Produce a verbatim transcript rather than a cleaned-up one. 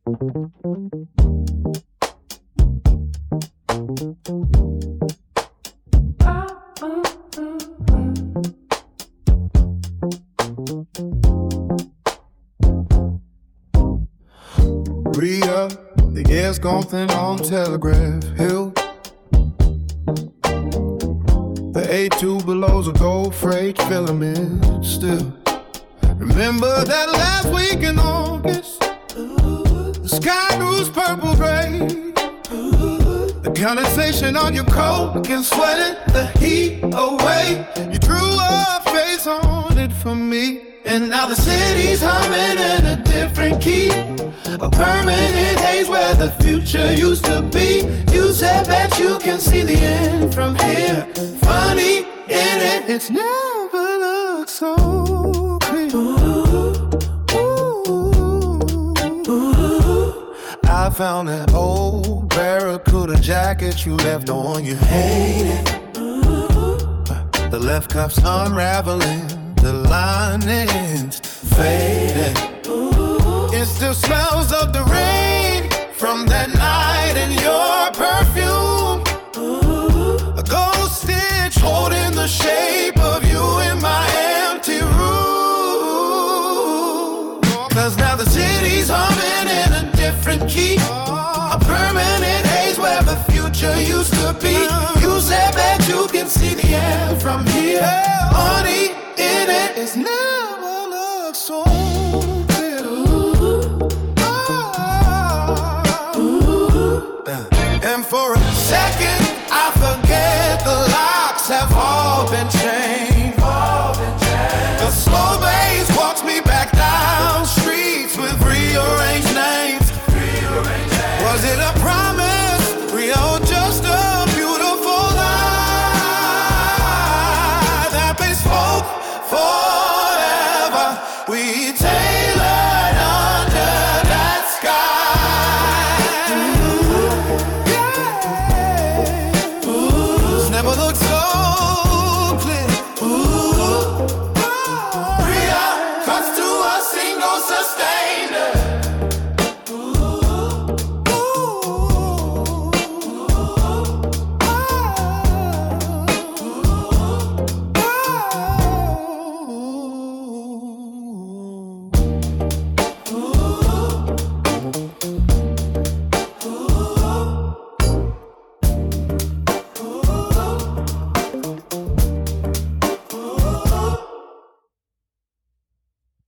Re-up, the air's gone thin on Telegraph Hill. The A two below's a gold freight filament still. Remember that last week in August, the sky grew's purple gray. The condensation on your coat can sweat it, the heat away. You drew a face on it for me, and now the city's humming in a different key. A permanent haze where the future used to be. You said that you can see the end from here. Funny, in it, it's never looked so clear. Ooh, ooh, ooh. I found that old Barracuda jacket you left on. You hate it. The left cuff's unraveling, the lining's fading. It still smells of the rain from that night and your perfume. A gold stitch holding the shape of you in my empty room. Cause now the city's humming in a different key. A permanent haze where the future used to be.